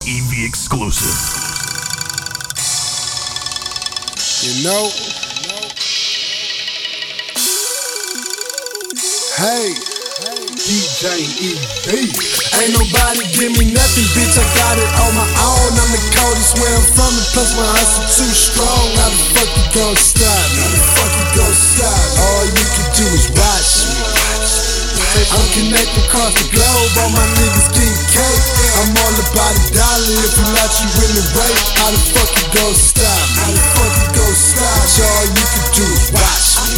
EV exclusive. You know? Hey, DJ EV. Ain't nobody give me nothing, bitch, I got it on my own. I'm the coldest where I'm from, and plus my hustle too strong. How the fuck you gon' stop me? How the fuck you gon' stop me? All you can do is watch me. I'm connected across the globe, all my niggas getting cake. I'm all about a dollar, if I'm not you in the race. How the fuck you gon' stop me? How the fuck you gon' stop me? All you can do is watch me.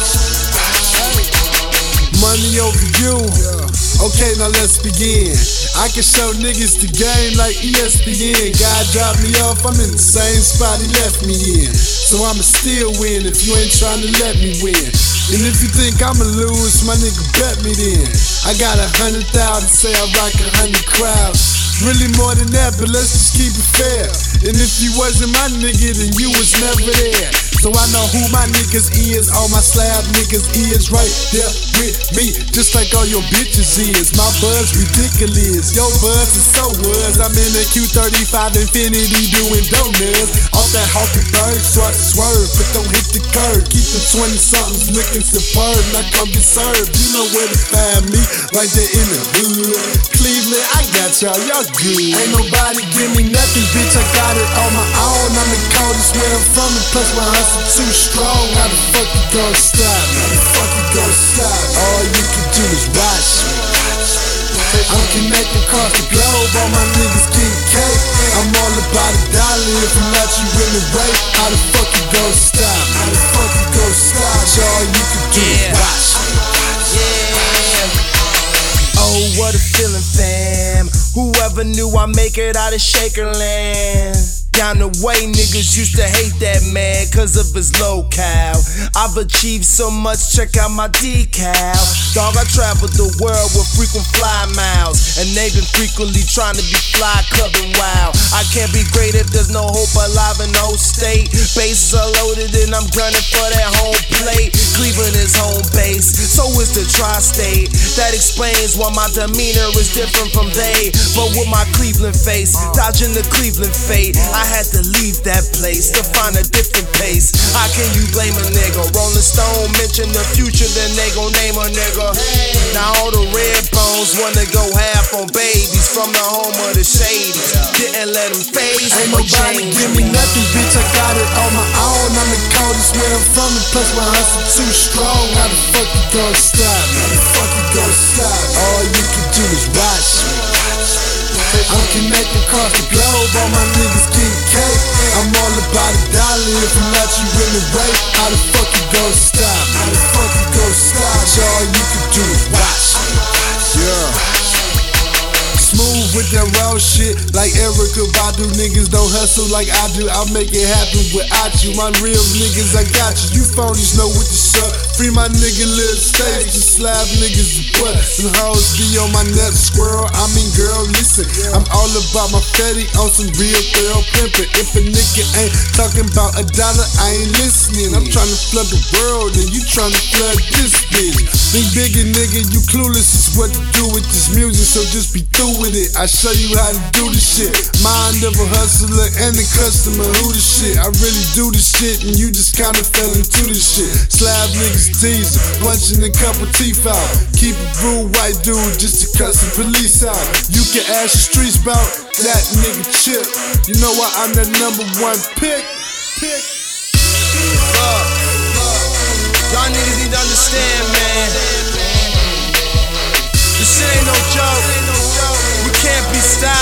Money over you. Okay, now let's begin. I can show niggas the game like ESPN. God dropped me off, I'm in the same spot he left me in. So I'ma still win if you ain't trying to let me win. And if you think I'ma lose, my nigga, bet me then. I got 100,000, say I rock 100 crowds. Really more than that, but let's just keep it fair. And if you wasn't my nigga, then you was never there. So I know who my niggas is, all my slab niggas is right there with me, just like all your bitches is. My buzz ridiculous, your buzz is so was. I'm in a Q35 Infinity doing donuts. Off that Hawkenberg, swerve, but don't hit the curb. Keep the 20-somethings looking superb, not come get served. You know where to find me, right there in the hood. Cleveland, I got y'all good. Ain't nobody give me nothing, bitch, I got it on my own. I'm the coldest where I'm from, and plus my hustle too strong. How the fuck you gon' stop me? How the fuck you gon' stop me? All you can do is watch me. I'm connected across the globe, all my niggas getting cake. I'm all about a dollar, if I'm not you in the race. How the fuck you gon' stop me? How the fuck you gon' stop me? All you can do is watch me. Oh, what a feeling, fam. Whoever knew I'd make it out of Shakerland. Down the way, niggas used to hate that man cause of his locale. I've achieved so much, check out my decal. Dog, I traveled the world with frequent fly miles, and they been frequently trying to be fly, clubbing wild. I can't be great if there's no hope alive in no state. Bases are loaded and I'm gunning for that home plate. Cleveland is home base, so is the tri-state. That explains why my demeanor is different from they. But with my Cleveland face, dodging the Cleveland fate, I had to leave that place to find a different pace. How can you blame a nigga? Rolling Stone mention the future, then they gon' name a nigga. Now all the red bones wanna go half on babies from the home of the shadies. Didn't let them phase. Ain't nobody give me nothing, bitch, I got it on my own. I'm the coldest where I'm from, and plus my hustle too strong. How the fuck you gon' stop me? How the fuck you gon' stop me? All you can do is watch me. I'm connected across the globe, all my niggas getting cake. I'm all about a dollar, if I'm not you in the race. How the fuck you gon' stop me? How the fuck you gon' stop me? All you can do is watch me. Yeah. Smooth with that raw shit, like Erykah Badu. Niggas don't hustle like I do, I'll make it happen without you. My real niggas, I got you. You phonies know what to suck. Free my nigga Lil Stage, just slap niggas the butt. Them hoes be on my nut, squirrel. I mean, girl, listen, I'm all about my fatty on some real thorough pimpin'. If a nigga ain't talking about $1, I ain't listening. I'm tryna flood the world, and you tryna flood this bitch. Think bigger, nigga, you clueless is what to do with this music, so just be through with it. I show you how to do the shit. Mind of a hustler and the customer who the shit. I really do the shit, and you just kinda fell into the shit. Slab niggas teasing, punching a couple teeth out. Keep it rude, white dude, just to cuss the police out. You can ask the streets about that nigga Chip. You know why I'm the #1 pick. Y'all niggas need to understand, man. This shit ain't no joke. We can't be stopped.